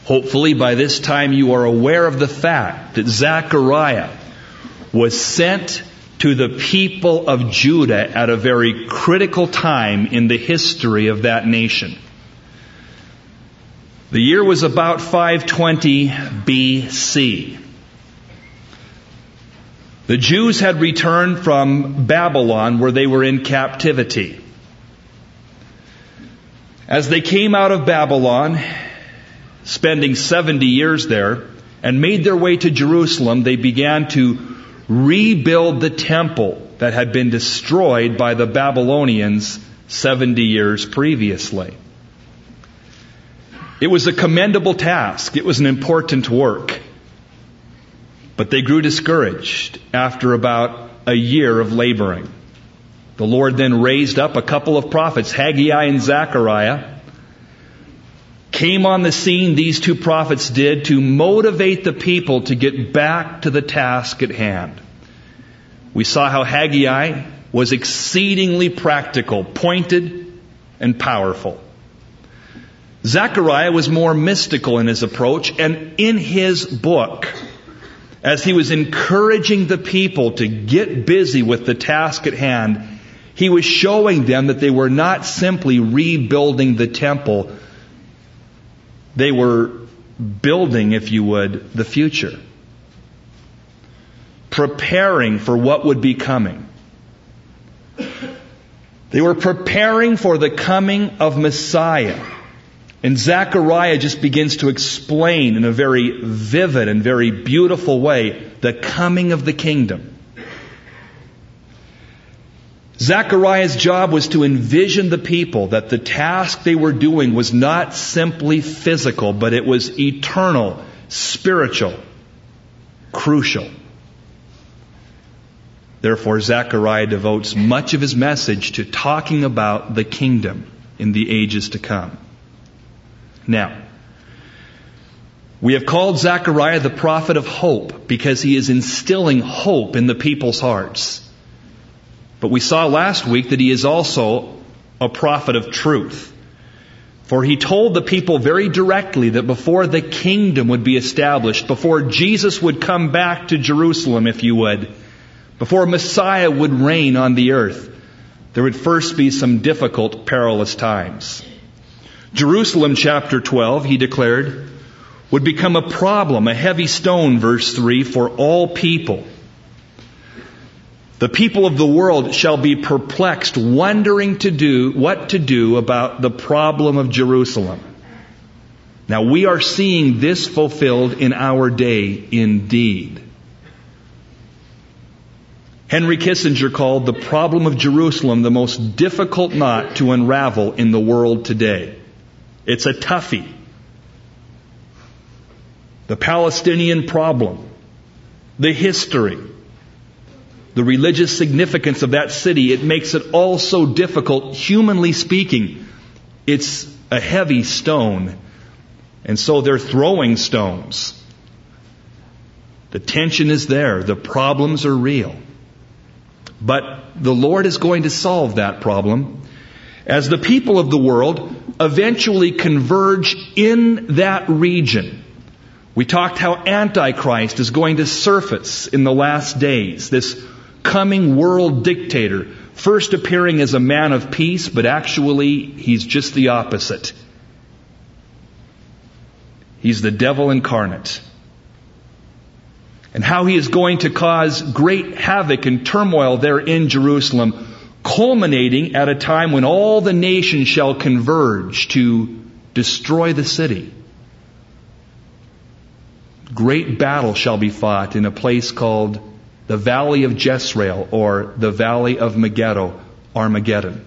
Hopefully by this time you are aware of the fact that Zechariah was sent to the people of Judah at a very critical time in the history of that nation. The year was about 520 BC. The Jews had returned from Babylon where they were in captivity. As they came out of Babylon, spending 70 years there, and made their way to Jerusalem, they began to rebuild the temple that had been destroyed by the Babylonians 70 years previously. It was a commendable task. It was an important work. But they grew discouraged after about a year of laboring. The Lord then raised up a couple of prophets, Haggai and Zechariah. Came on the scene, these two prophets did, to motivate the people to get back to the task at hand. We saw how Haggai was exceedingly practical, pointed, and powerful. Zechariah was more mystical in his approach, and in his book, as he was encouraging the people to get busy with the task at hand, he was showing them that they were not simply rebuilding the temple. They were building, if you would, the future. Preparing for what would be coming. They were preparing for the coming of Messiah. And Zechariah just begins to explain in a very vivid and very beautiful way the coming of the kingdom. Zechariah's job was to envision the people that the task they were doing was not simply physical, but it was eternal, spiritual, crucial. Therefore, Zechariah devotes much of his message to talking about the kingdom in the ages to come. Now, we have called Zechariah the prophet of hope because he is instilling hope in the people's hearts. But we saw last week that he is also a prophet of truth. For he told the people very directly that before the kingdom would be established, before Jesus would come back to Jerusalem, if you would, before Messiah would reign on the earth, there would first be some difficult, perilous times. Jerusalem, chapter 12, he declared, would become a problem, a heavy stone, verse 3, for all people. The people of the world shall be perplexed, wondering what to do about the problem of Jerusalem. Now we are seeing this fulfilled in our day indeed. Henry Kissinger called the problem of Jerusalem the most difficult knot to unravel in the world today. It's a toughie. The Palestinian problem, the history, the religious significance of that city, it makes it all so difficult, humanly speaking. It's a heavy stone, and so they're throwing stones. The tension is there. The problems are real. But the Lord is going to solve that problem as the people of the world eventually converge in that region. We talked how Antichrist is going to surface in the last days, this coming world dictator, first appearing as a man of peace, but actually he's just the opposite. He's the devil incarnate. And how he is going to cause great havoc and turmoil there in Jerusalem, culminating at a time when all the nations shall converge to destroy the city. Great battle shall be fought in a place called the Valley of Jezreel, or the Valley of Megiddo, Armageddon.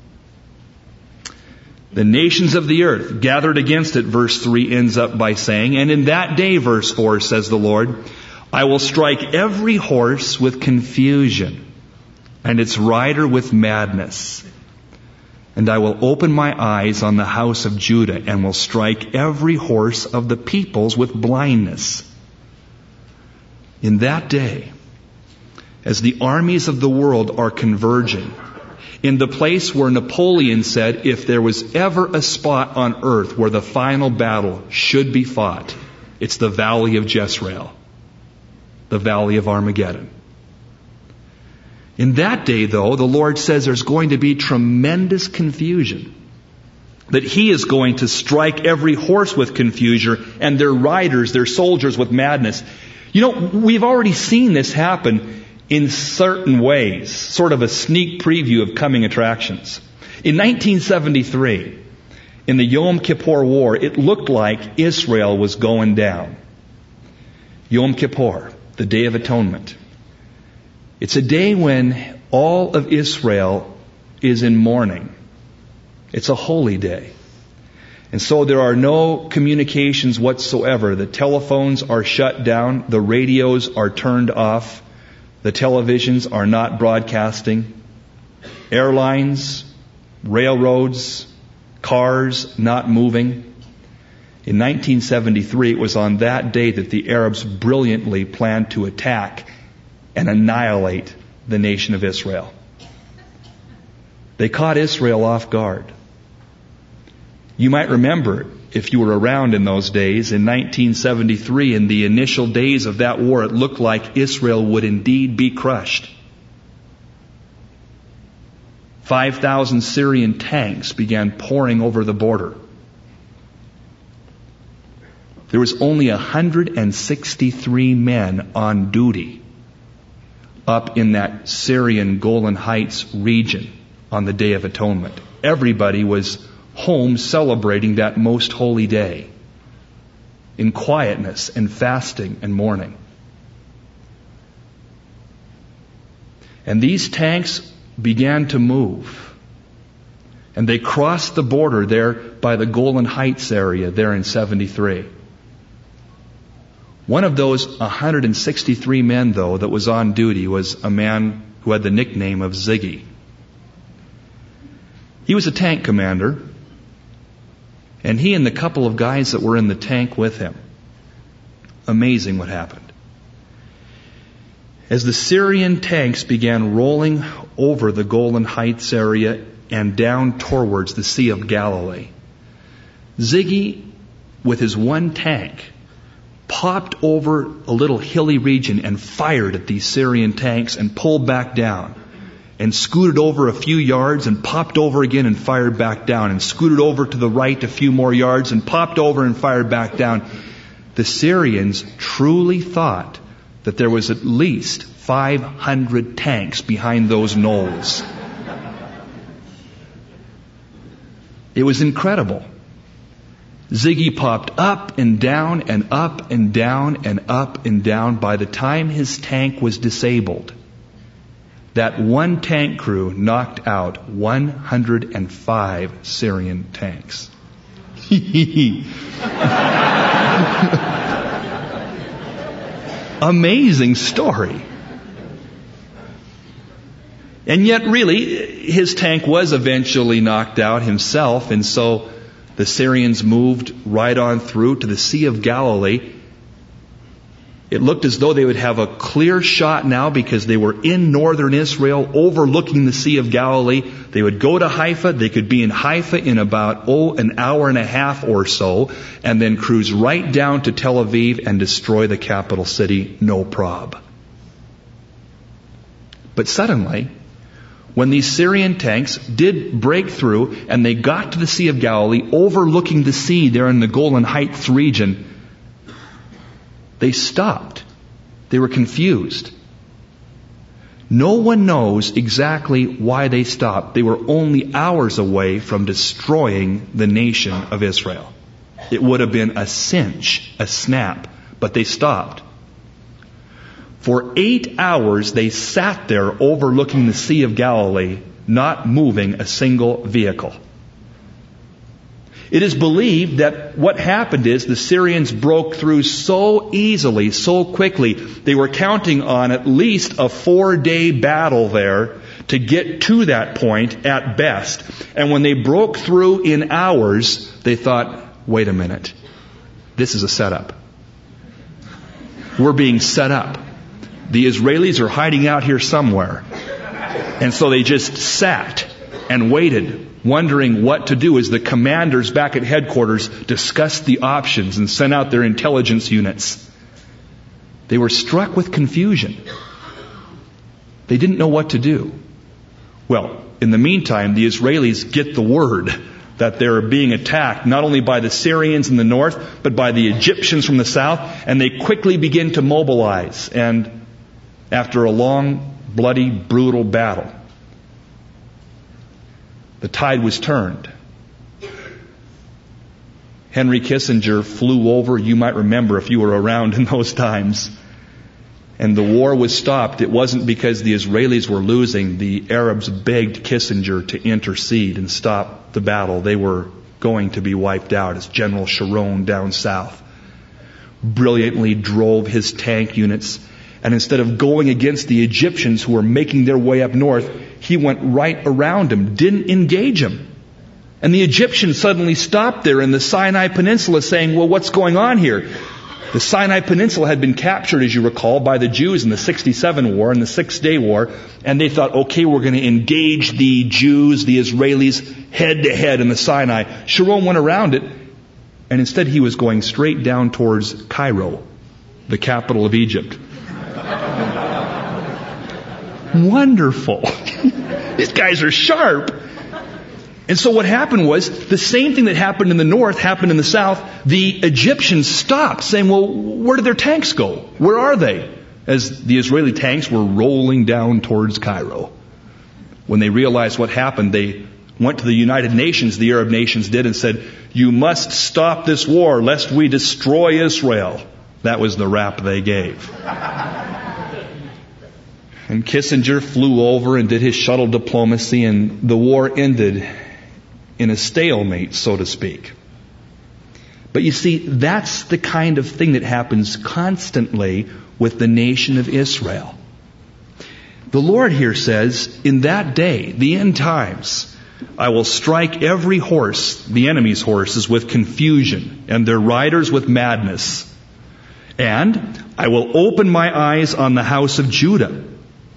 The nations of the earth gathered against it, verse 3 ends up by saying, and in that day, verse 4, says the Lord, I will strike every horse with confusion, and its rider with madness. And I will open my eyes on the house of Judah, and will strike every horse of the peoples with blindness. In that day, as the armies of the world are converging, in the place where Napoleon said if there was ever a spot on earth where the final battle should be fought, it's the Valley of Jezreel, the Valley of Armageddon. In that day, though, the Lord says there's going to be tremendous confusion. That He is going to strike every horse with confusion and their riders, their soldiers with madness. You know, we've already seen this happen in certain ways, sort of a sneak preview of coming attractions. In 1973, in the Yom Kippur War, it looked like Israel was going down. Yom Kippur, the Day of Atonement. It's a day when all of Israel is in mourning. It's a holy day. And so there are no communications whatsoever. The telephones are shut down. The radios are turned off. The televisions are not broadcasting. Airlines, railroads, cars not moving. In 1973, it was on that day that the Arabs brilliantly planned to attack and annihilate the nation of Israel. They caught Israel off guard. You might remember, if you were around in those days, in 1973, in the initial days of that war, it looked like Israel would indeed be crushed. 5,000 Syrian tanks began pouring over the border. There was only 163 men on duty up in that Syrian Golan Heights region on the Day of Atonement. Everybody was home celebrating that most holy day in quietness and fasting and mourning. And these tanks began to move. And they crossed the border there by the Golan Heights area there in 73. One of those 163 men, though, that was on duty was a man who had the nickname of Ziggy. He was a tank commander, and he and the couple of guys that were in the tank with him. Amazing what happened. As the Syrian tanks began rolling over the Golan Heights area and down towards the Sea of Galilee, Ziggy, with his one tank, popped over a little hilly region and fired at these Syrian tanks and pulled back down and scooted over a few yards and popped over again and fired back down and scooted over to the right a few more yards and popped over and fired back down. The Syrians truly thought that there was at least 500 tanks behind those knolls. It was incredible. Ziggy popped up and down and up and down and up and down. By the time his tank was disabled, that one tank crew knocked out 105 Syrian tanks. Amazing story. And yet really, his tank was eventually knocked out himself, and so the Syrians moved right on through to the Sea of Galilee. It looked as though they would have a clear shot now because they were in northern Israel overlooking the Sea of Galilee. They would go to Haifa. They could be in Haifa in about, an hour and a half or so, and then cruise right down to Tel Aviv and destroy the capital city, no prob. But suddenly, when these Syrian tanks did break through and they got to the Sea of Galilee, overlooking the sea there in the Golan Heights region, they stopped. They were confused. No one knows exactly why they stopped. They were only hours away from destroying the nation of Israel. It would have been a cinch, a snap, but they stopped. For 8 hours they sat there overlooking the Sea of Galilee, not moving a single vehicle. It is believed that what happened is the Syrians broke through so easily, so quickly, they were counting on at least a 4-day battle there to get to that point at best. And when they broke through in hours, they thought, wait a minute, this is a setup. We're being set up. The Israelis are hiding out here somewhere. And so they just sat and waited, wondering what to do as the commanders back at headquarters discussed the options and sent out their intelligence units. They were struck with confusion. They didn't know what to do. Well, in the meantime, the Israelis get the word that they're being attacked not only by the Syrians in the north, but by the Egyptians from the south, and they quickly begin to mobilize. And after a long, bloody, brutal battle, the tide was turned. Henry Kissinger flew over, you might remember if you were around in those times, and the war was stopped. It wasn't because the Israelis were losing. The Arabs begged Kissinger to intercede and stop the battle. They were going to be wiped out as General Sharon down south brilliantly drove his tank units. And instead of going against the Egyptians who were making their way up north, he went right around them, didn't engage them. And the Egyptians suddenly stopped there in the Sinai Peninsula saying, well, what's going on here? The Sinai Peninsula had been captured, as you recall, by the Jews in the 67 war and the 6-Day War. And they thought, okay, we're going to engage the Jews, the Israelis, head to head in the Sinai. Sharon went around it, and instead he was going straight down towards Cairo, the capital of Egypt. Wonderful. These guys are sharp. And so what happened was, the same thing that happened in the north happened in the south. The Egyptians stopped, saying, well, where did their tanks go? Where are they? As the Israeli tanks were rolling down towards Cairo. When they realized what happened, they went to the United Nations, the Arab nations did, and said, you must stop this war lest we destroy Israel. That was the rap they gave. And Kissinger flew over and did his shuttle diplomacy, and the war ended in a stalemate, so to speak. But you see, that's the kind of thing that happens constantly with the nation of Israel. The Lord here says, in that day, the end times, I will strike every horse, the enemy's horses, with confusion, and their riders with madness. And I will open my eyes on the house of Judah.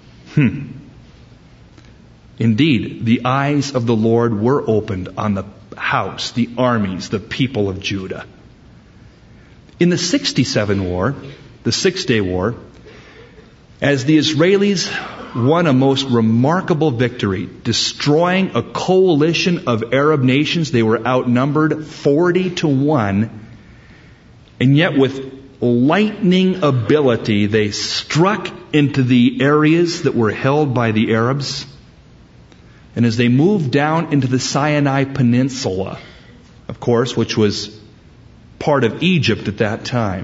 Indeed, the eyes of the Lord were opened on the house, the armies, the people of Judah. In the 67 war, the 6-Day War, as the Israelis won a most remarkable victory, destroying a coalition of Arab nations, they were outnumbered 40-1, and yet with lightning ability, they struck into the areas that were held by the Arabs. And as they moved down into the Sinai Peninsula, of course, which was part of Egypt at that time,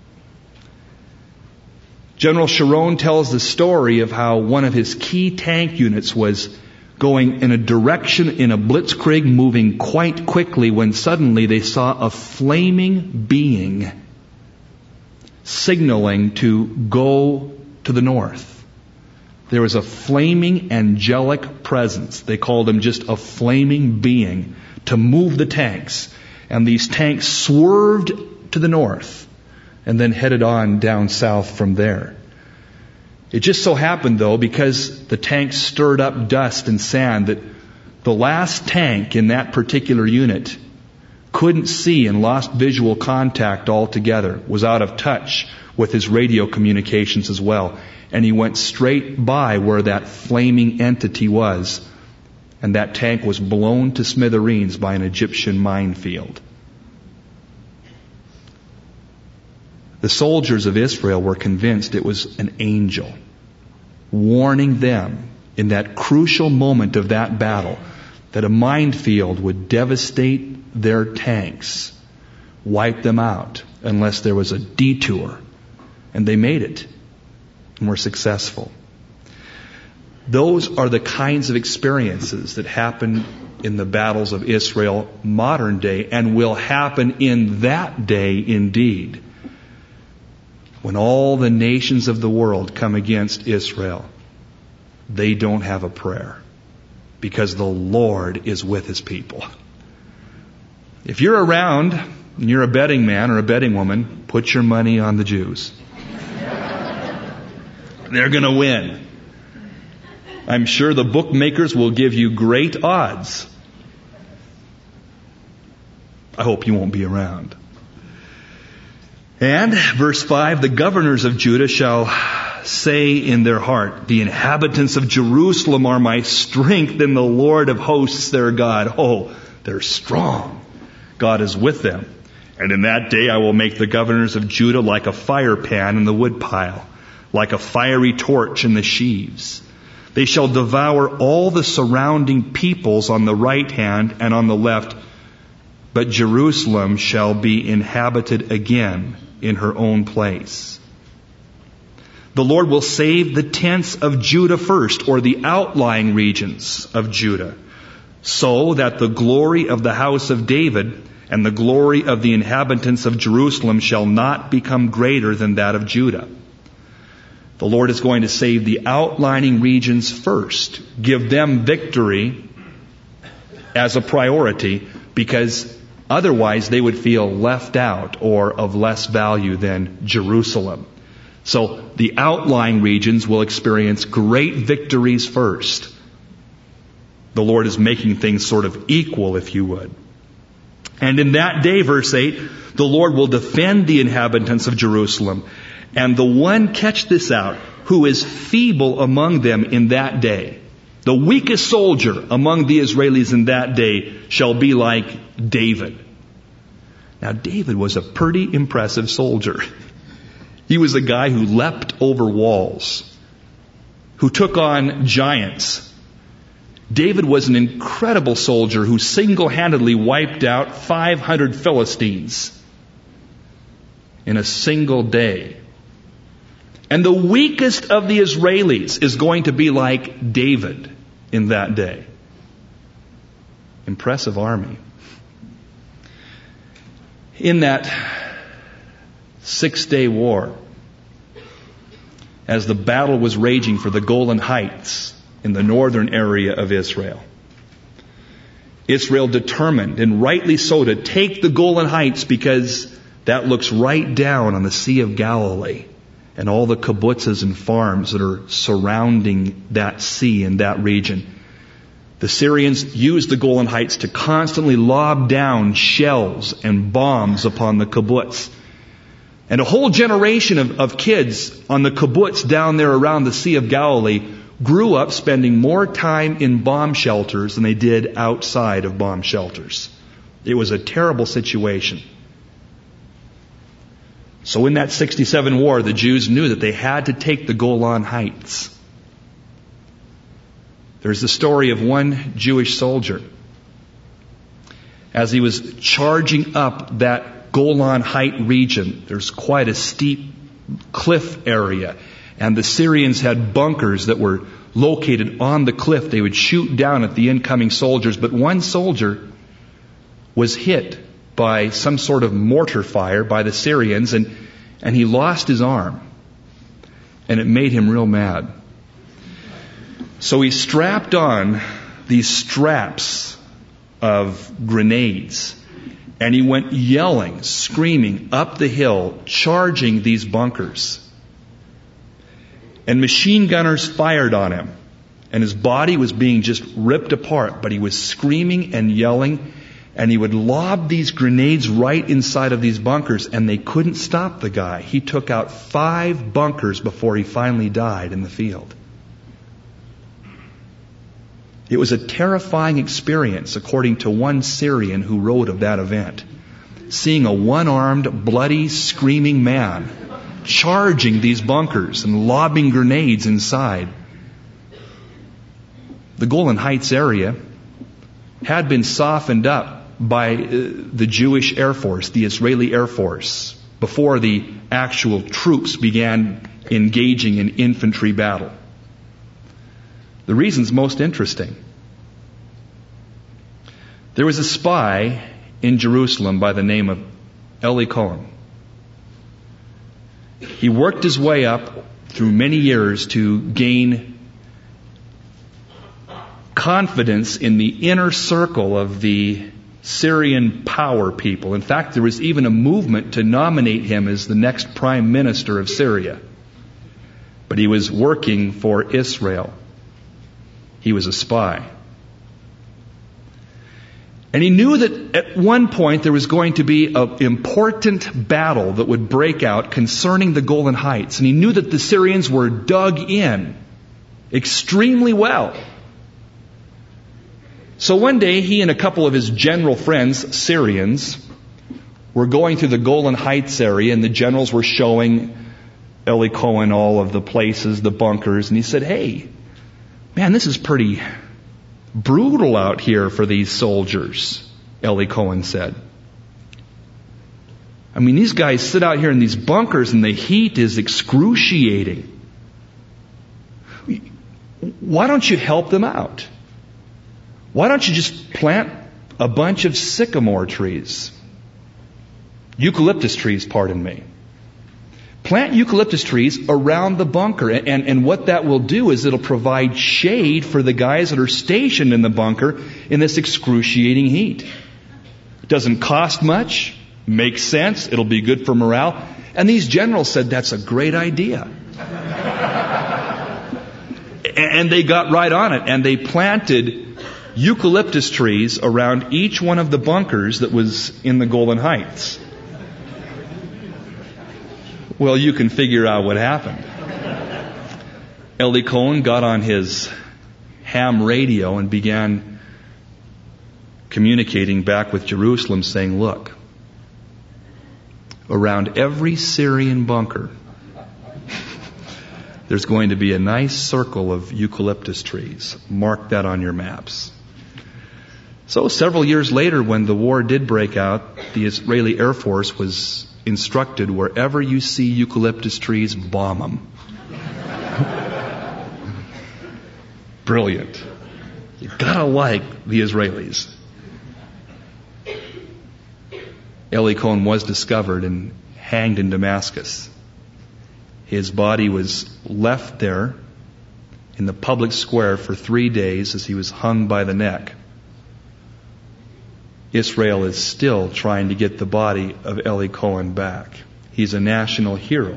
General Sharon tells the story of how one of his key tank units was going in a direction in a blitzkrieg, moving quite quickly, when suddenly they saw a flaming being signaling to go to the north. There was a flaming angelic presence. They called him just a flaming being to move the tanks. And these tanks swerved to the north and then headed on down south from there. It just so happened, though, because the tanks stirred up dust and sand, that the last tank in that particular unit couldn't see and lost visual contact altogether, was out of touch with his radio communications as well. And he went straight by where that flaming entity was. And that tank was blown to smithereens by an Egyptian minefield. The soldiers of Israel were convinced it was an angel, warning them in that crucial moment of that battle that a minefield would devastate their tanks, wipe them out, unless there was a detour. And they made it. And were successful. Those are the kinds of experiences that happen in the battles of Israel modern day, and will happen in that day indeed, when all the nations of the world come against Israel. They don't have a prayer, because the Lord is with His people. If you're around and you're a betting man or a betting woman, put your money on the Jews. They're going to win. I'm sure the bookmakers will give you great odds. I hope you won't be around. And, verse 5, the governors of Judah shall say in their heart, the inhabitants of Jerusalem are my strength, and the Lord of hosts their God. Oh, they're strong. God is with them. And in that day I will make the governors of Judah like a fire pan in the woodpile, like a fiery torch in the sheaves. They shall devour all the surrounding peoples on the right hand and on the left, but Jerusalem shall be inhabited again in her own place. The Lord will save the tents of Judah first, or the outlying regions of Judah, so that the glory of the house of David and the glory of the inhabitants of Jerusalem shall not become greater than that of Judah. The Lord is going to save the outlying regions first, give them victory as a priority, because otherwise they would feel left out or of less value than Jerusalem. So the outlying regions will experience great victories first. The Lord is making things sort of equal, if you would. And in that day, verse 8, the Lord will defend the inhabitants of Jerusalem. And the one, catch this out, who is feeble among them in that day, the weakest soldier among the Israelis in that day, shall be like David. Now, David was a pretty impressive soldier. He was a guy who leapt over walls, who took on giants. David was an incredible soldier who single-handedly wiped out 500 Philistines in a single day. And the weakest of the Israelis is going to be like David in that day. Impressive army. In that 6-day war, as the battle was raging for the Golan Heights in the northern area of Israel, Israel determined, and rightly so, to take the Golan Heights because that looks right down on the Sea of Galilee and all the kibbutzes and farms that are surrounding that sea in that region. The Syrians used the Golan Heights to constantly lob down shells and bombs upon the kibbutz. And a whole generation of kids on the kibbutz down there around the Sea of Galilee grew up spending more time in bomb shelters than they did outside of bomb shelters. It was a terrible situation. So in that 67 war, the Jews knew that they had to take the Golan Heights. There's the story of one Jewish soldier. As he was charging up that Golan Height region, there's quite a steep cliff area, and the Syrians had bunkers that were located on the cliff. They would shoot down at the incoming soldiers, but one soldier was hit by some sort of mortar fire by the Syrians, and he lost his arm, and it made him real mad. So he strapped on these straps of grenades, and he went yelling, screaming up the hill, charging these bunkers. And machine gunners fired on him, and his body was being just ripped apart, but he was screaming and yelling, and he would lob these grenades right inside of these bunkers, and they couldn't stop the guy. He took out 5 bunkers before he finally died in the field. It was a terrifying experience, according to one Syrian who wrote of that event. Seeing a one-armed, bloody, screaming man charging these bunkers and lobbing grenades inside. The Golan Heights area had been softened up by the Jewish Air Force, the Israeli Air Force, before the actual troops began engaging in infantry battle. The reason's most interesting. There was a spy in Jerusalem by the name of Eli Cohen. He worked his way up through many years to gain confidence in the inner circle of the Syrian power people. In fact, there was even a movement to nominate him as the next prime minister of Syria. But he was working for Israel. He was a spy. And he knew that at one point there was going to be an important battle that would break out concerning the Golan Heights. And he knew that the Syrians were dug in extremely well. So one day he and a couple of his general friends, Syrians, were going through the Golan Heights area, and the generals were showing Eli Cohen all of the places, the bunkers, and he said, "Hey, man, this is pretty brutal out here for these soldiers," Eli Cohen said. "I mean, these guys sit out here in these bunkers and the heat is excruciating. Why don't you help them out? Why don't you just plant a bunch of sycamore trees? Eucalyptus trees, pardon me. Plant eucalyptus trees around the bunker, and what that will do is it'll provide shade for the guys that are stationed in the bunker in this excruciating heat. It doesn't cost much, makes sense, it'll be good for morale." And these generals said, "That's a great idea." And they got right on it, and they planted eucalyptus trees around each one of the bunkers that was in the Golan Heights. Well, you can figure out what happened. Eli Cohen got on his ham radio and began communicating back with Jerusalem, saying, "Look, around every Syrian bunker, there's going to be a nice circle of eucalyptus trees. Mark that on your maps." So several years later, when the war did break out, the Israeli Air Force was instructed, wherever you see eucalyptus trees, bomb them. Brilliant. You gotta like the Israelis. Eli Cohen was discovered and hanged in Damascus. His body was left there in the public square for 3 days as he was hung by the neck. Israel is still trying to get the body of Eli Cohen back. He's a national hero.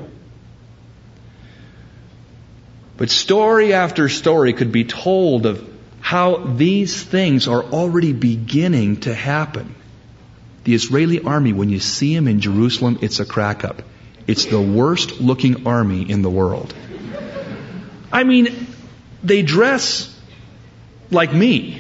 But story after story could be told of how these things are already beginning to happen. The Israeli army, when you see them in Jerusalem, it's a crack up. It's the worst looking army in the world. I mean, they dress like me.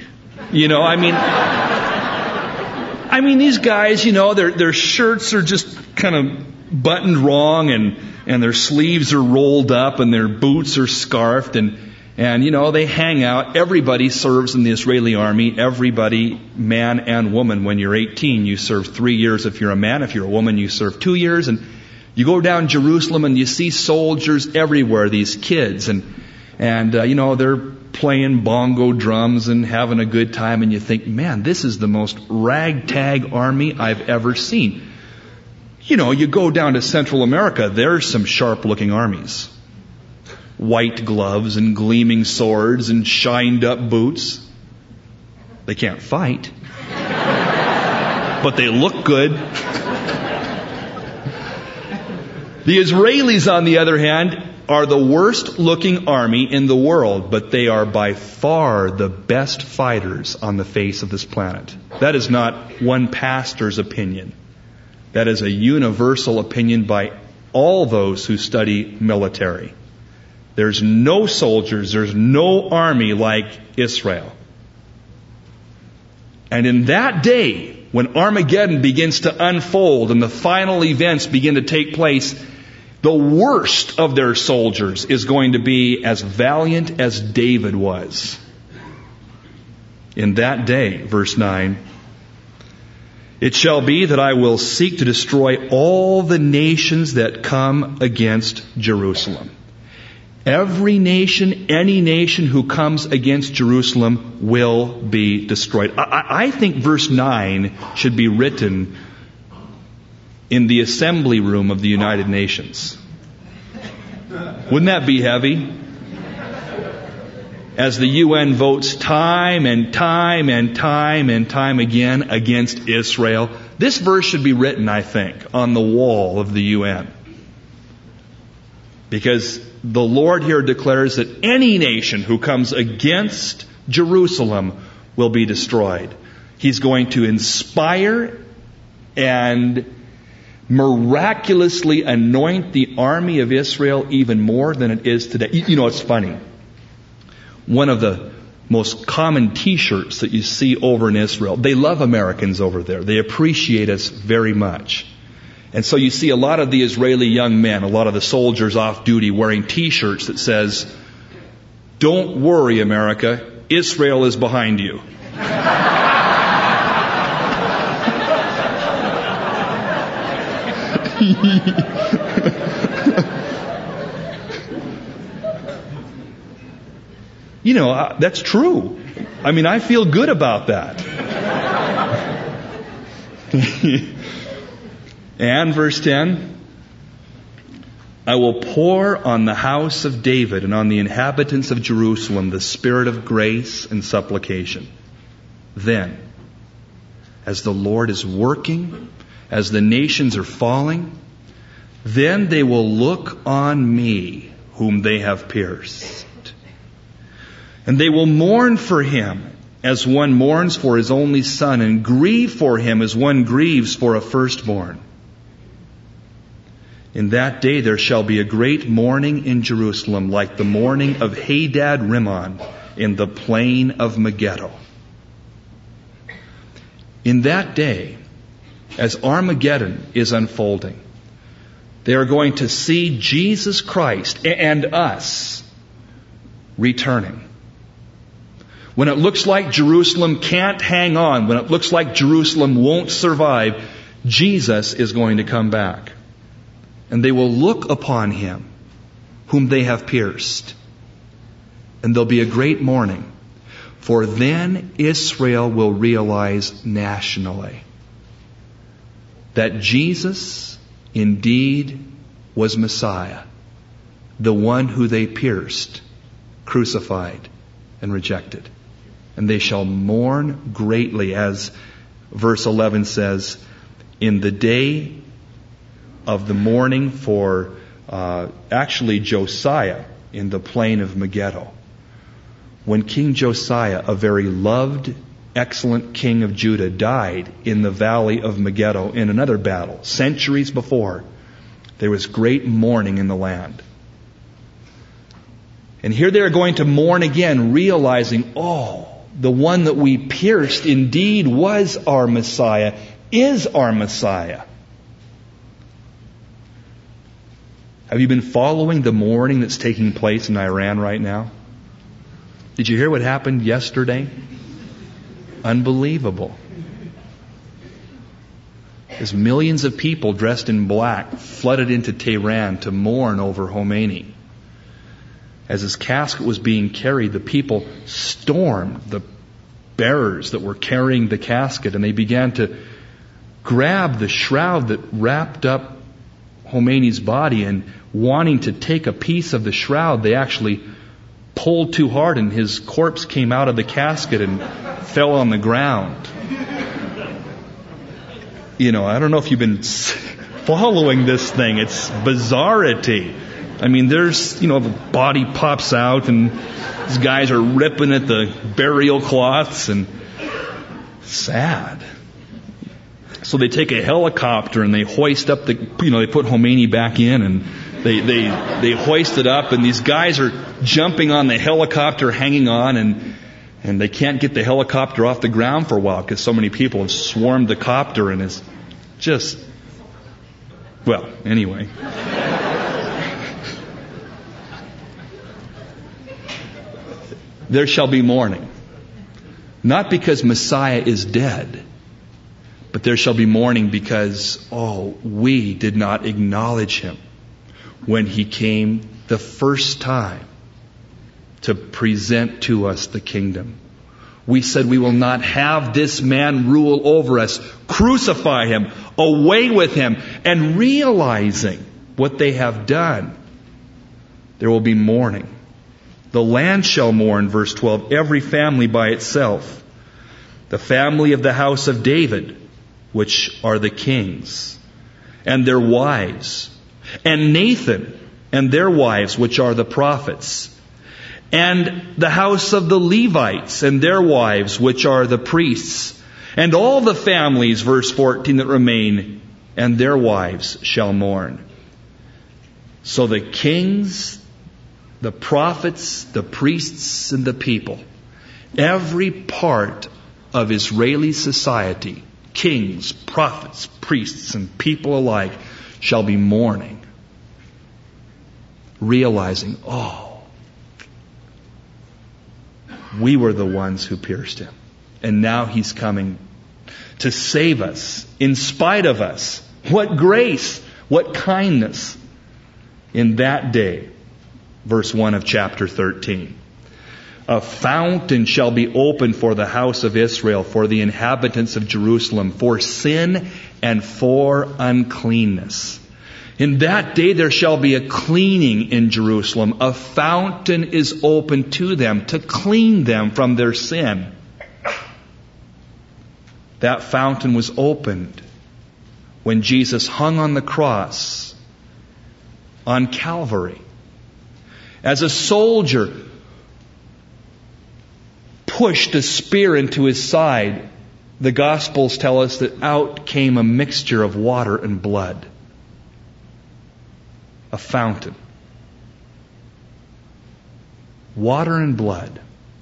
I mean, these guys, their shirts are just kind of buttoned wrong, and their sleeves are rolled up, and their boots are scarfed, and they hang out. Everybody serves in the Israeli army. Everybody, man and woman. When you're 18, you serve 3 years if you're a man. If you're a woman, you serve 2 years. And you go down Jerusalem and you see soldiers everywhere, these kids, and they're playing bongo drums and having a good time, and you think, man, this is the most ragtag army I've ever seen. You go down to Central America, there's some sharp-looking armies. White gloves and gleaming swords and shined-up boots. They can't fight, but they look good. The Israelis, on the other hand, are the worst looking army in the world, but they are by far the best fighters on the face of this planet. That is not one pastor's opinion. That is a universal opinion by all those who study military. There's no soldiers, there's no army like Israel. And in that day, when Armageddon begins to unfold and the final events begin to take place, the worst of their soldiers is going to be as valiant as David was. In that day, verse 9, "It shall be that I will seek to destroy all the nations that come against Jerusalem." Every nation, any nation who comes against Jerusalem will be destroyed. I think verse 9 should be written in the assembly room of the United Nations. Wouldn't that be heavy? As the UN votes time and time and time and time again against Israel, this verse should be written, I think, on the wall of the UN. Because the Lord here declares that any nation who comes against Jerusalem will be destroyed. He's going to inspire and miraculously anoint the army of Israel even more than it is today. You know, it's funny. One of the most common t-shirts that you see over in Israel, they love Americans over there. They appreciate us very much. And so you see a lot of the Israeli young men, a lot of the soldiers off duty wearing t-shirts that says, "Don't worry, America, Israel is behind you." You know, that's true. I mean, I feel good about that. And verse 10, "I will pour on the house of David and on the inhabitants of Jerusalem the spirit of grace and supplication. Then, as the Lord is working, as the nations are falling, then they will look on me, whom they have pierced. And they will mourn for him as one mourns for his only son, and grieve for him as one grieves for a firstborn. In that day there shall be a great mourning in Jerusalem, like the mourning of Hadad Rimmon in the plain of Megiddo." In that day, as Armageddon is unfolding, they are going to see Jesus Christ and us returning. When it looks like Jerusalem can't hang on, when it looks like Jerusalem won't survive, Jesus is going to come back. And they will look upon him whom they have pierced. And there'll be a great mourning. For then Israel will realize nationally that Jesus indeed was Messiah, the one who they pierced, crucified, and rejected. And they shall mourn greatly, as verse 11 says, in the day of the mourning for actually Josiah in the plain of Megiddo. When King Josiah, a very loved, excellent king of Judah, died in the valley of Megiddo in another battle, centuries before, there was great mourning in the land. And here they are going to mourn again, realizing, oh, the one that we pierced indeed was our Messiah, is our Messiah. Have you been following the mourning that's taking place in Iran right now? Did you hear what happened yesterday? Unbelievable. As millions of people dressed in black flooded into Tehran to mourn over Khomeini. As his casket was being carried, the people stormed the bearers that were carrying the casket, and they began to grab the shroud that wrapped up Khomeini's body, and wanting to take a piece of the shroud, they actually pulled too hard and his corpse came out of the casket and fell on the ground. You know, I don't know if you've been following this thing. It's bizarrity. I mean, there's, the body pops out and these guys are ripping at the burial cloths, and sad. So they take a helicopter and they hoist up they put Khomeini back in, and they hoist it up, and these guys are jumping on the helicopter, hanging on, and they can't get the helicopter off the ground for a while because so many people have swarmed the copter, and it's just, well, anyway. There shall be mourning. Not because Messiah is dead, but there shall be mourning because, we did not acknowledge him when he came the first time to present to us the kingdom. We said, we will not have this man rule over us. Crucify him, away with him. And realizing what they have done, there will be mourning. The land shall mourn, verse 12, every family by itself. The family of the house of David, which are the kings, and their wives, and Nathan and their wives, which are the prophets, and the house of the Levites and their wives, which are the priests, and all the families, verse 14, that remain, and their wives shall mourn. So the kings, the prophets, the priests, and the people, every part of Israeli society, kings, prophets, priests, and people alike, shall be mourning, realizing, oh, we were the ones who pierced him. And now he's coming to save us in spite of us. What grace, what kindness in that day. Verse 1 of chapter 13. A fountain shall be opened for the house of Israel, for the inhabitants of Jerusalem, for sin and for uncleanness. In that day there shall be a cleaning in Jerusalem. A fountain is opened to them to clean them from their sin. That fountain was opened when Jesus hung on the cross on Calvary. As a soldier pushed a spear into his side, the Gospels tell us that out came a mixture of water and blood. A fountain. Water and blood.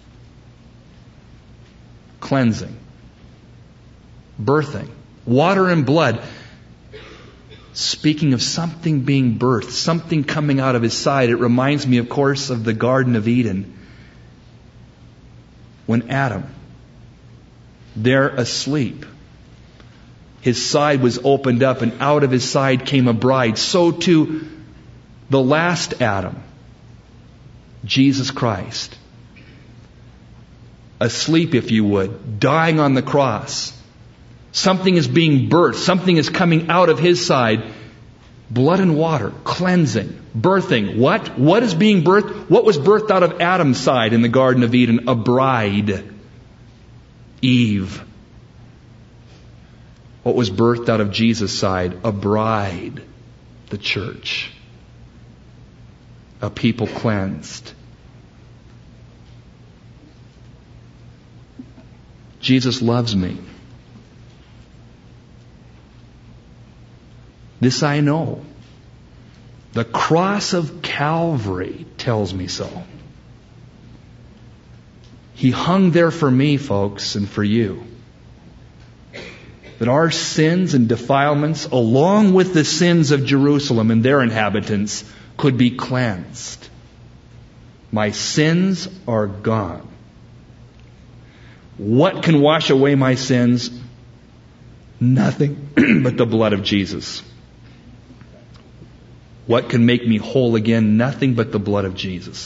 Cleansing. Birthing. Water and blood. Speaking of something being birthed, something coming out of his side, it reminds me, of course, of the Garden of Eden. When Adam, there asleep, his side was opened up and out of his side came a bride. So too, the last Adam, Jesus Christ, asleep, if you would, dying on the cross. Something is being birthed. Something is coming out of his side. Blood and water, cleansing, birthing. What? What is being birthed? What was birthed out of Adam's side in the Garden of Eden? A bride. Eve. What was birthed out of Jesus' side? A bride. The church. A people cleansed. Jesus loves me. This I know. The cross of Calvary tells me so. He hung there for me, folks, and for you. That our sins and defilements, along with the sins of Jerusalem and their inhabitants, could be cleansed. My sins are gone. What can wash away my sins? Nothing but the blood of Jesus. What can make me whole again? Nothing but the blood of Jesus.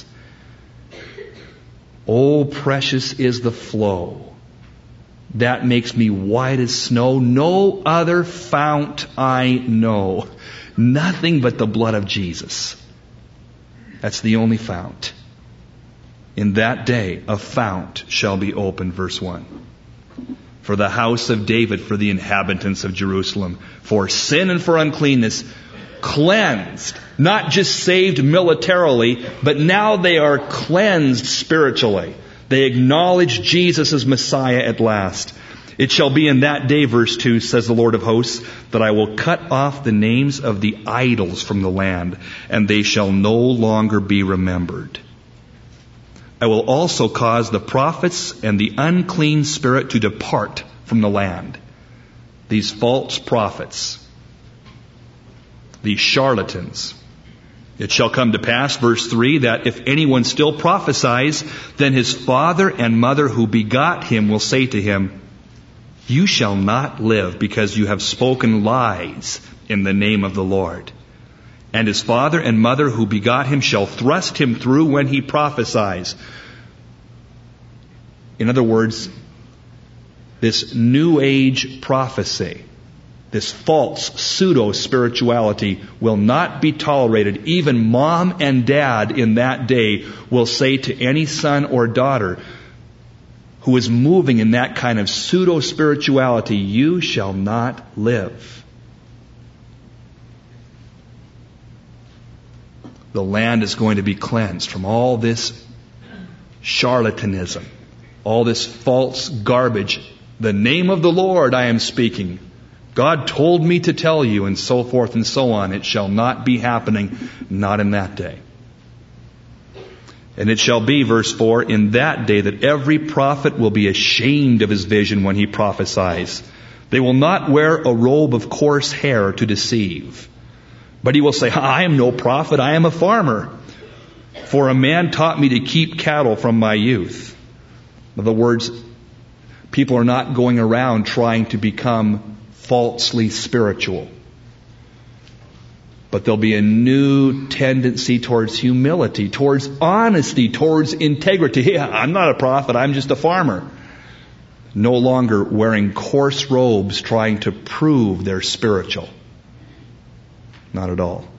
Oh, precious is the flow that makes me white as snow. No other fount I know. Nothing but the blood of Jesus. That's the only fount. In that day, a fount shall be opened, verse 1. For the house of David, for the inhabitants of Jerusalem, for sin and for uncleanness, cleansed, not just saved militarily, but now they are cleansed spiritually. They acknowledge Jesus as Messiah at last. It shall be in that day, verse 2, says the Lord of hosts, that I will cut off the names of the idols from the land, and they shall no longer be remembered. I will also cause the prophets and the unclean spirit to depart from the land. These false prophets, these charlatans. It shall come to pass, verse 3, that if anyone still prophesies, then his father and mother who begot him will say to him, you shall not live because you have spoken lies in the name of the Lord. And his father and mother who begot him shall thrust him through when he prophesies. In other words, this New Age prophecy, this false pseudo-spirituality will not be tolerated. Even mom and dad in that day will say to any son or daughter who is moving in that kind of pseudo-spirituality, you shall not live. The land is going to be cleansed from all this charlatanism, all this false garbage. The name of the Lord I am speaking. God told me to tell you, and so forth and so on. It shall not be happening, not in that day. And it shall be, verse 4, in that day that every prophet will be ashamed of his vision when he prophesies. They will not wear a robe of coarse hair to deceive. But he will say, I am no prophet, I am a farmer. For a man taught me to keep cattle from my youth. In other words, people are not going around trying to become falsely spiritual. But there'll be a new tendency towards humility, towards honesty, towards integrity. Yeah, I'm not a prophet, I'm just a farmer. No longer wearing coarse robes trying to prove they're spiritual. Not at all.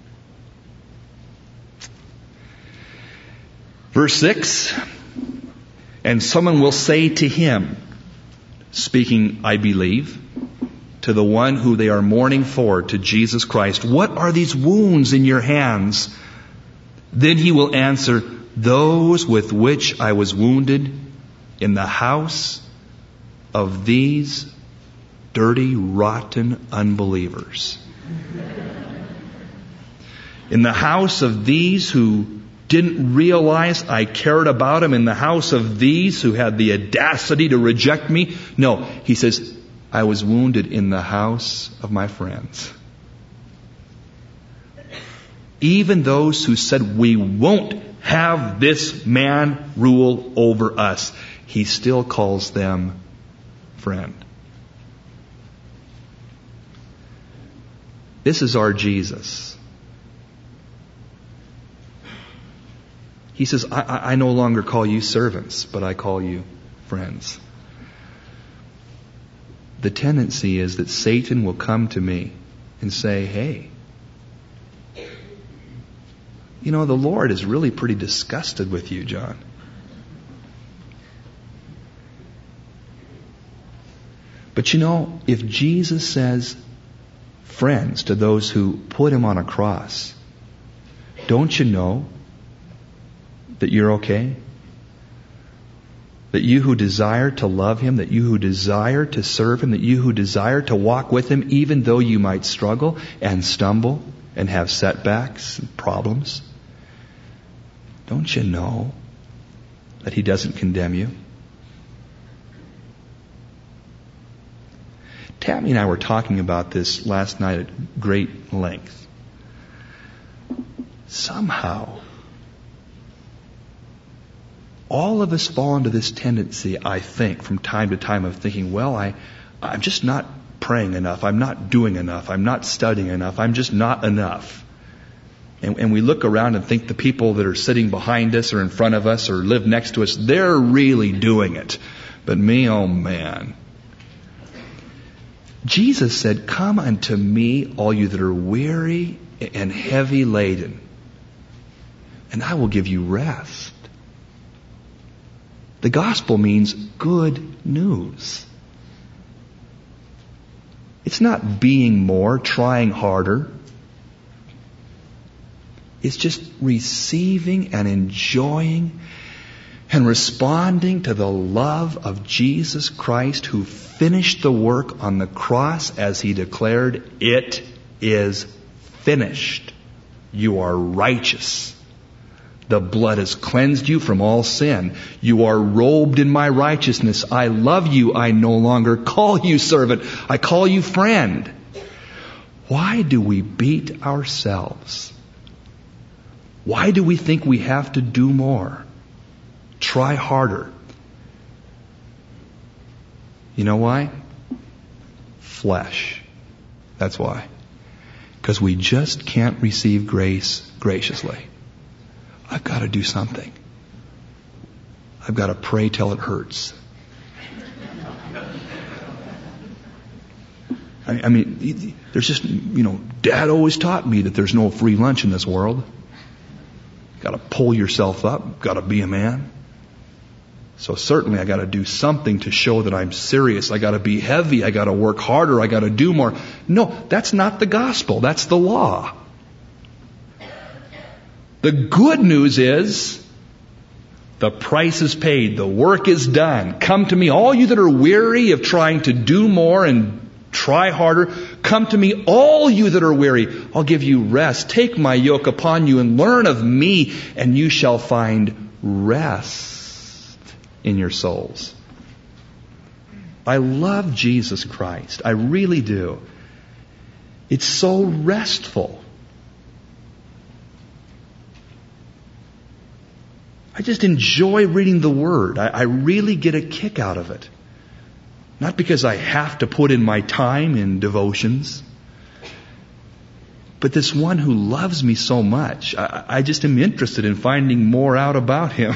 Verse 6, and someone will say to him, speaking, I believe, to the one who they are mourning for, to Jesus Christ, what are these wounds in your hands? Then he will answer, those with which I was wounded in the house of these dirty, rotten unbelievers. In the house of these who didn't realize I cared about them, in the house of these who had the audacity to reject me. No, he says, I was wounded in the house of my friends. Even those who said, we won't have this man rule over us, he still calls them friend. This is our Jesus. He says, I no longer call you servants, but I call you friends. The tendency is that Satan will come to me and say, hey, you know, the Lord is really pretty disgusted with you, John. But you know, if Jesus says friends to those who put him on a cross, don't you know that you're okay? That you who desire to love him, that you who desire to serve him, that you who desire to walk with him, even though you might struggle and stumble and have setbacks and problems, don't you know that he doesn't condemn you? Tammy and I were talking about this last night at great length. Somehow, all of us fall into this tendency, I think, from time to time of thinking, well, I'm just not praying enough. I'm not doing enough. I'm not studying enough. I'm just not enough. And we look around and think the people that are sitting behind us or in front of us or live next to us, they're really doing it. But me, oh man. Jesus said, come unto me, all you that are weary and heavy laden, and I will give you rest. The gospel means good news. It's not being more, trying harder. It's just receiving and enjoying and responding to the love of Jesus Christ, who finished the work on the cross as he declared, it is finished. You are righteous. The blood has cleansed you from all sin. You are robed in my righteousness. I love you. I no longer call you servant. I call you friend. Why do we beat ourselves? Why do we think we have to do more? Try harder. You know why? Flesh. That's why. Because we just can't receive grace graciously. I've got to do something. I've got to pray till it hurts. I mean, there's just, Dad always taught me that there's no free lunch in this world. Got to pull yourself up. Got to be a man. So certainly I got to do something to show that I'm serious. I got to be heavy. I got to work harder. I got to do more. No, that's not the gospel. That's the law. The good news is The price is paid. The work is done. Come to me, all you that are weary of trying to do more and try harder. Come to me, all you that are weary. I'll give you rest. Take my yoke upon you and learn of me, and you shall find rest in your souls. I love Jesus Christ. I really do. It's so restful. I just enjoy reading the Word. I really get a kick out of it. Not because I have to put in my time in devotions, but this one who loves me so much, I just am interested in finding more out about Him.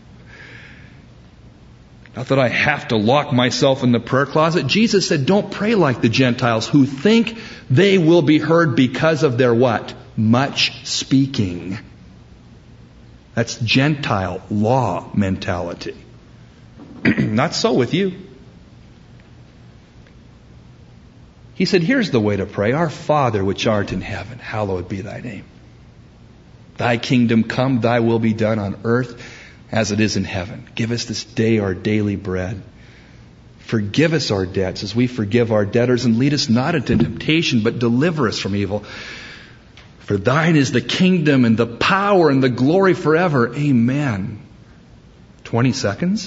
Not that I have to lock myself in the prayer closet. Jesus said, don't pray like the Gentiles who think they will be heard because of their what? Much speaking. That's Gentile law mentality. Not so with you. He said, here's the way to pray. Our Father which art in heaven, hallowed be thy name. Thy kingdom come, thy will be done on earth as it is in heaven. Give us this day our daily bread. Forgive us our debts as we forgive our debtors, and lead us not into temptation, but deliver us from evil. For thine is the kingdom and the power and the glory forever. Amen. 20 seconds?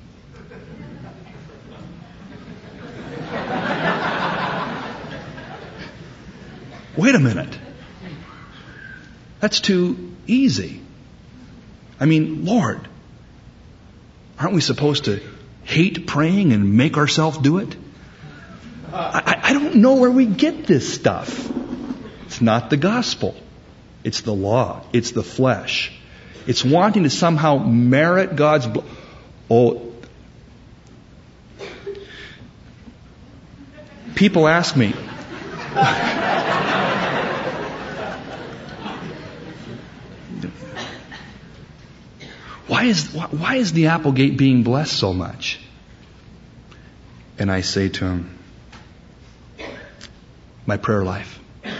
Wait a minute. That's too easy. I mean, Lord, aren't we supposed to hate praying and make ourselves do it? I don't know where we get this stuff. It's not the gospel. It's the law. It's the flesh. It's wanting to somehow merit God's people ask me, why is the Applegate being blessed so much? And I say to him, my prayer life.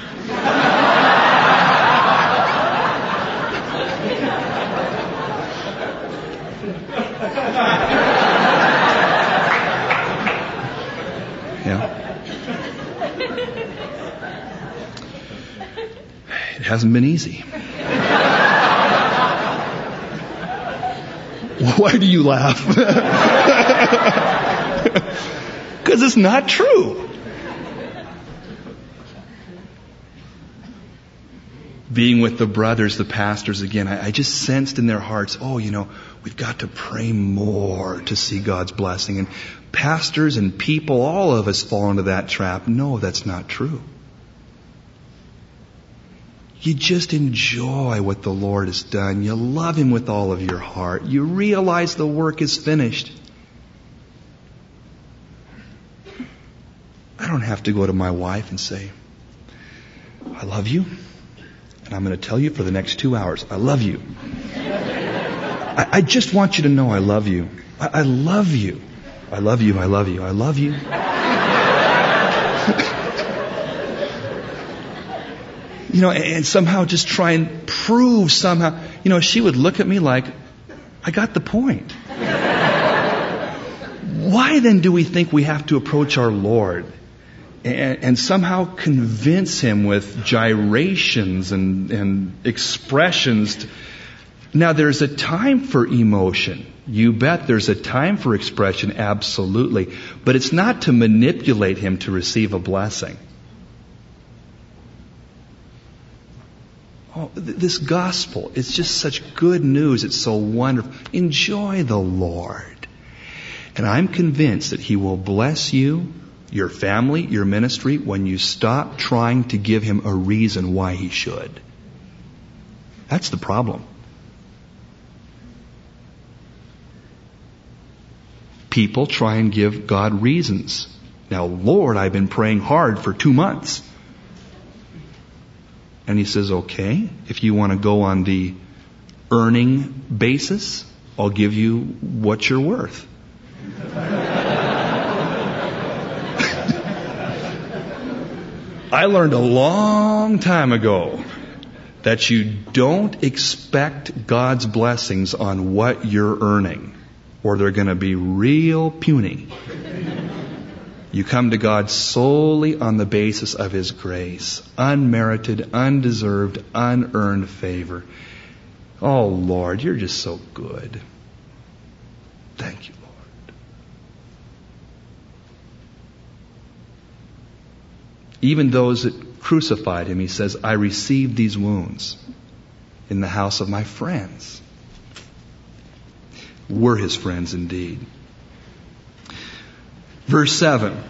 It hasn't been easy. Why do you laugh? Because it's not true. Being with the brothers, the pastors again, I just sensed in their hearts, we've got to pray more to see God's blessing. And pastors and people, all of us fall into that trap. No, that's not true. You just enjoy what the Lord has done. You love Him with all of your heart. You realize the work is finished. I don't have to go to my wife and say, I love you, and I'm going to tell you for the next 2 hours, I love you. I just want you to know I love you. I love you. I love you. I love you. I love you. And somehow just try and prove somehow, she would look at me like, I got the point. Why then do we think we have to approach our Lord and somehow convince Him with gyrations and expressions? Now, there's a time for emotion. You bet there's a time for expression, absolutely. But it's not to manipulate Him to receive a blessing. This gospel, it's just such good news. It's so wonderful. Enjoy the Lord. And I'm convinced that He will bless you, your family, your ministry, when you stop trying to give Him a reason why He should. That's the problem. People try and give God reasons. Now, Lord, I've been praying hard for 2 months. And He says, okay, if you want to go on the earning basis, I'll give you what you're worth. I learned a long time ago that you don't expect God's blessings on what you're earning, or they're going to be real puny. You come to God solely on the basis of His grace, unmerited, undeserved, unearned favor. Oh, Lord, you're just so good. Thank you, Lord. Even those that crucified Him, He says, I received these wounds in the house of my friends. We're His friends indeed. Verse 7.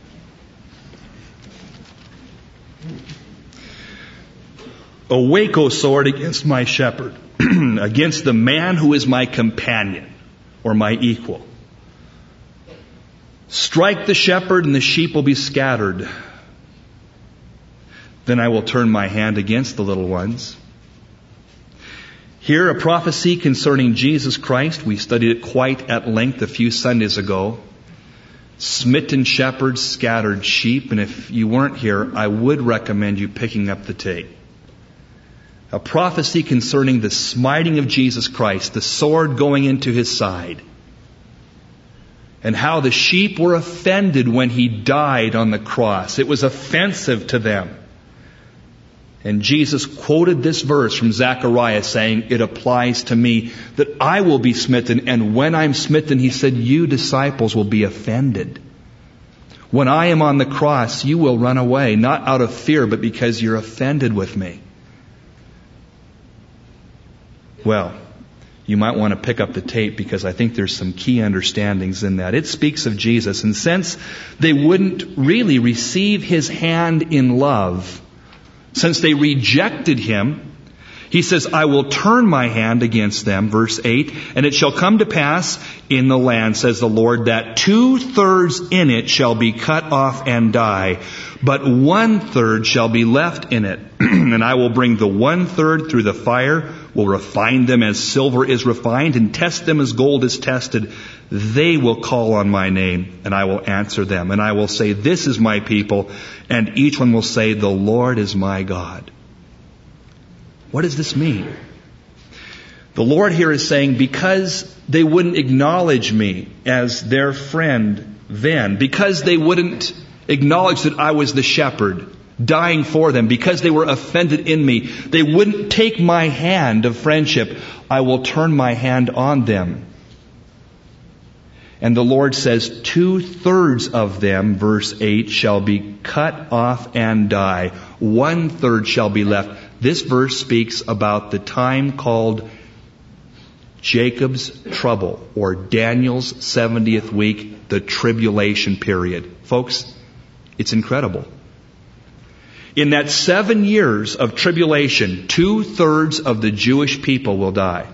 Awake, O sword, against my shepherd, against the man who is my companion, or my equal. Strike the shepherd, and the sheep will be scattered. Then I will turn my hand against the little ones. Here, a prophecy concerning Jesus Christ. We studied it quite at length a few Sundays ago. Smitten shepherds, scattered sheep. And if you weren't here, I would recommend you picking up the tape. A prophecy concerning the smiting of Jesus Christ, the sword going into His side. And how the sheep were offended when He died on the cross. It was offensive to them. And Jesus quoted this verse from Zechariah saying, it applies to me that I will be smitten. And when I'm smitten, He said, you disciples will be offended. When I am on the cross, you will run away, not out of fear, but because you're offended with me. Well, you might want to pick up the tape because I think there's some key understandings in that. It speaks of Jesus. And since they wouldn't really receive His hand in love, since they rejected Him, He says, I will turn my hand against them, verse 8, and it shall come to pass in the land, says the Lord, that 2/3 in it shall be cut off and die, but 1/3 shall be left in it. And I will bring the 1/3 through the fire, will refine them as silver is refined, and test them as gold is tested. They will call on my name, and I will answer them. And I will say, this is my people, and each one will say, the Lord is my God. What does this mean? The Lord here is saying, because they wouldn't acknowledge me as their friend then, because they wouldn't acknowledge that I was the shepherd, dying for them, because they were offended in me, they wouldn't take my hand of friendship, I will turn my hand on them. And the Lord says, 2/3 of them, verse 8, shall be cut off and die. 1/3 shall be left. This verse speaks about the time called Jacob's trouble, or Daniel's 70th week, the tribulation period. Folks, it's incredible. In that 7 years of tribulation, 2/3 of the Jewish people will die.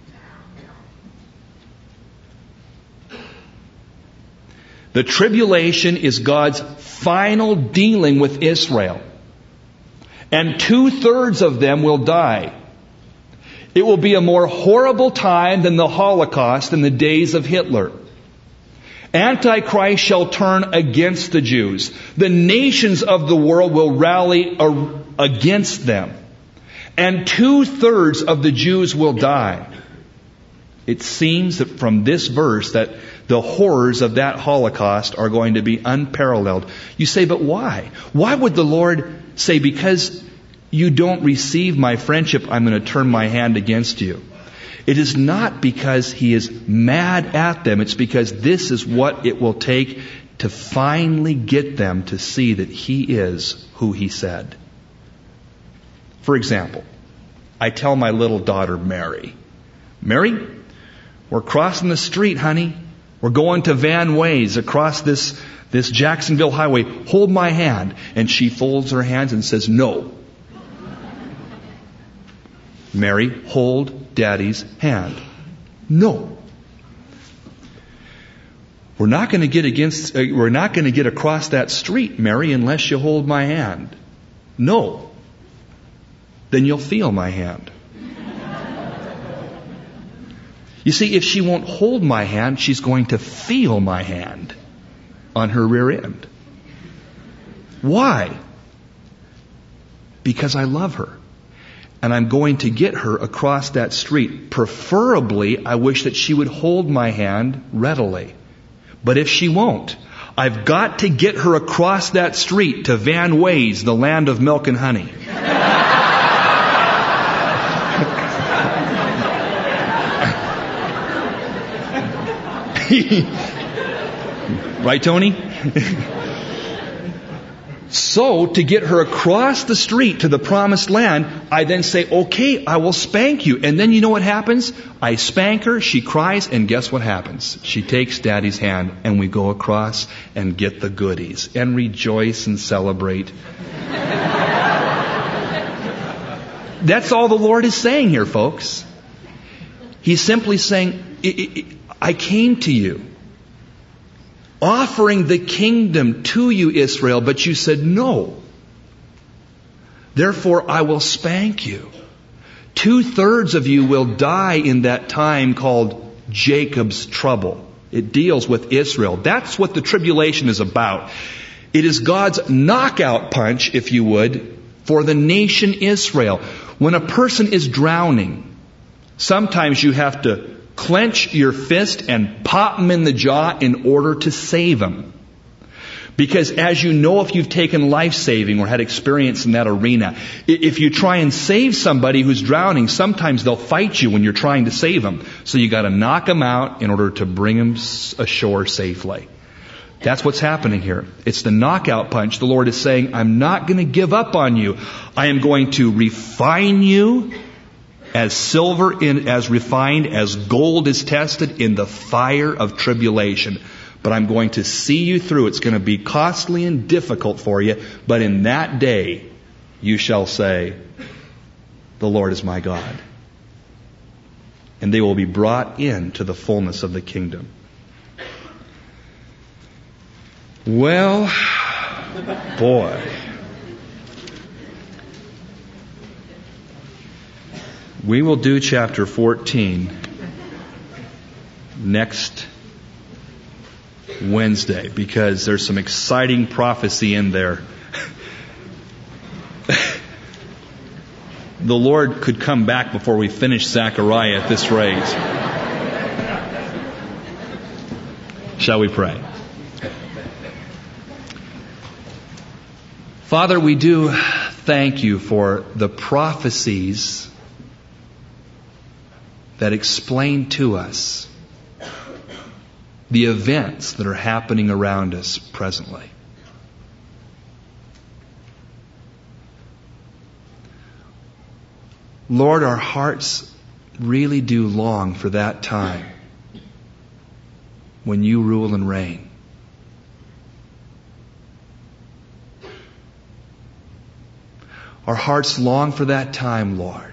The tribulation is God's final dealing with Israel. And 2/3 of them will die. It will be a more horrible time than the Holocaust in the days of Hitler. Antichrist shall turn against the Jews. The nations of the world will rally against them. And 2/3 of the Jews will die. It seems that from this verse that the horrors of that Holocaust are going to be unparalleled. You say, but why? Why would the Lord say, because you don't receive my friendship, I'm going to turn my hand against you? It is not because He is mad at them. It's because this is what it will take to finally get them to see that He is who He said. For example, I tell my little daughter, Mary, we're crossing the street, honey. We're going to Van Ways across this Jacksonville highway. Hold my hand. And she folds her hands and says, no. Mary, hold Daddy's hand. No. We're not going to get across that street, Mary, unless you hold my hand. No. Then you'll feel my hand. You see, if she won't hold my hand, she's going to feel my hand on her rear end. Why? Because I love her. and I'm going to get her across that street. Preferably, I wish that she would hold my hand readily. But if she won't, I've got to get her across that street to Van Ways, the land of milk and honey. Right, Tony? So, to get her across the street to the promised land, I then say, okay, I will spank you. And then you know what happens? I spank her, she cries, and guess what happens? She takes Daddy's hand, and we go across and get the goodies and rejoice and celebrate. That's all the Lord is saying here, folks. He's simply saying, I came to you, offering the kingdom to you, Israel, but you said no. Therefore, I will spank you. 2/3 of you will die in that time called Jacob's trouble. It deals with Israel. That's what the tribulation is about. It is God's knockout punch, if you would, for the nation Israel. When a person is drowning, sometimes you have to clench your fist and pop him in the jaw in order to save him. Because as you know, if you've taken life-saving or had experience in that arena, if you try and save somebody who's drowning, sometimes they'll fight you when you're trying to save them. So you got to knock them out in order to bring them ashore safely. That's what's happening here. It's the knockout punch. The Lord is saying, I'm not going to give up on you. I am going to refine you as silver as refined, as gold is tested in the fire of tribulation. But I'm going to see you through. It's going to be costly and difficult for you. But in that day, you shall say, the Lord is my God. And they will be brought into the fullness of the kingdom. Well, boy. We will do chapter 14 next Wednesday because there's some exciting prophecy in there. The Lord could come back before we finish Zechariah at this rate. Shall we pray? Father, we do thank you for the prophecies that explain to us the events that are happening around us presently. Lord, our hearts really do long for that time when you rule and reign. Our hearts long for that time, Lord,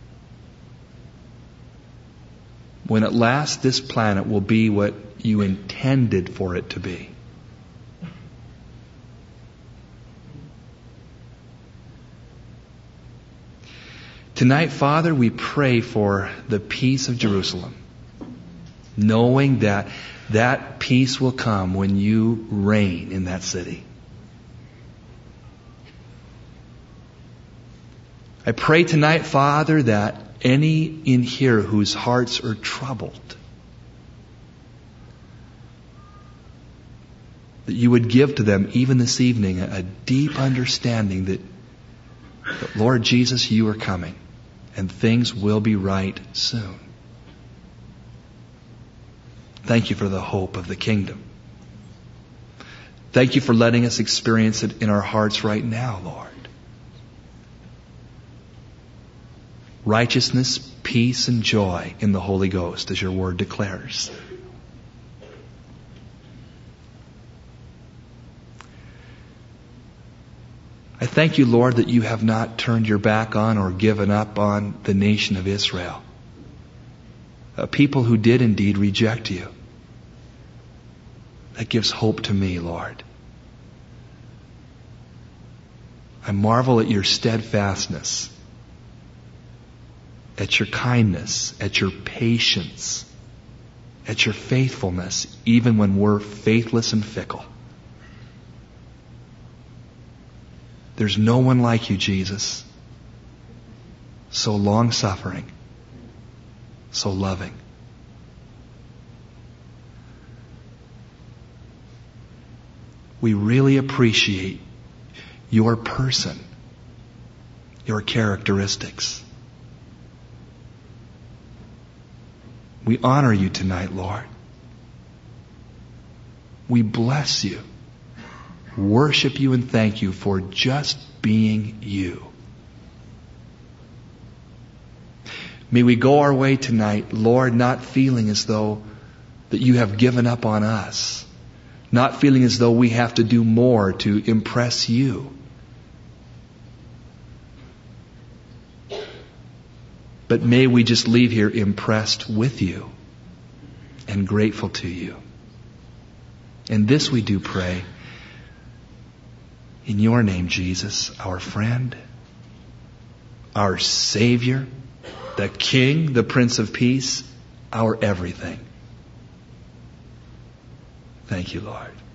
when at last this planet will be what you intended for it to be. Tonight, Father, we pray for the peace of Jerusalem, knowing that that peace will come when you reign in that city. I pray tonight, Father, that any in here whose hearts are troubled, that you would give to them, even this evening, a deep understanding that, Lord Jesus, you are coming, and things will be right soon. Thank you for the hope of the kingdom. Thank you for letting us experience it in our hearts right now, Lord. Righteousness, peace, and joy in the Holy Ghost, as your word declares. I thank you, Lord, that you have not turned your back on or given up on the nation of Israel, a people who did indeed reject you. That gives hope to me, Lord. I marvel at your steadfastness, at your kindness, at your patience, at your faithfulness, even when we're faithless and fickle. There's no one like you, Jesus. so long-suffering, so loving. We really appreciate your person, your characteristics. We honor you tonight, Lord. We bless you, worship you, and thank you for just being you. May we go our way tonight, Lord, not feeling as though that you have given up on us, not feeling as though we have to do more to impress you. But may we just leave here impressed with you and grateful to you. And this we do pray in your name, Jesus, our friend, our Savior, the King, the Prince of Peace, our everything. Thank you, Lord.